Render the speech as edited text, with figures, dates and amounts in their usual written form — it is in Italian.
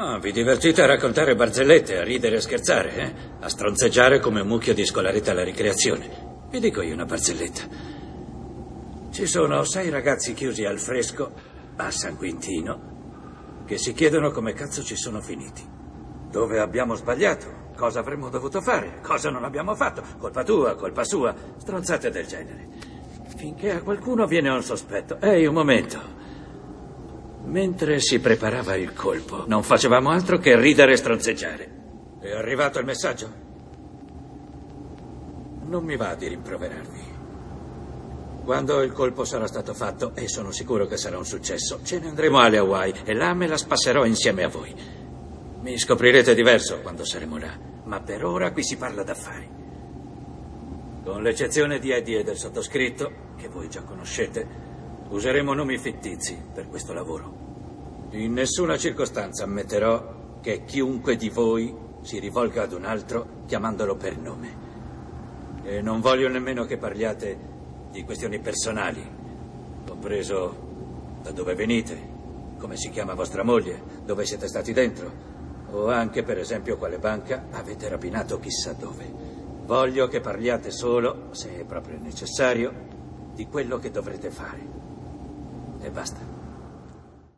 Ah, vi divertite a raccontare barzellette, a ridere e a scherzare, eh? A stronzeggiare come un mucchio di scolarette alla ricreazione. Vi dico io una barzelletta. Ci sono 6 ragazzi chiusi al fresco a San Quintino che si chiedono come cazzo ci sono finiti. Dove abbiamo sbagliato? Cosa avremmo dovuto fare? Cosa non abbiamo fatto? Colpa tua, colpa sua, stronzate del genere. Finché a qualcuno viene un sospetto. Ehi, un momento. Mentre si preparava il colpo, non facevamo altro che ridere e stronzeggiare. È arrivato il messaggio? Non mi va di rimproverarvi. Quando il colpo sarà stato fatto, e sono sicuro che sarà un successo, ce ne andremo alle Hawaii e là me la spasserò insieme a voi. Mi scoprirete diverso quando saremo là, ma per ora qui si parla d'affari. Con l'eccezione di Eddie e del sottoscritto, che voi già conoscete, useremo nomi fittizi per questo lavoro. In nessuna circostanza ammetterò che chiunque di voi si rivolga ad un altro chiamandolo per nome. E non voglio nemmeno che parliate di questioni personali, compreso da dove venite, come si chiama vostra moglie, dove siete stati dentro, o anche, per esempio, quale banca avete rapinato chissà dove. Voglio che parliate solo, se è proprio necessario, di quello che dovrete fare. E basta.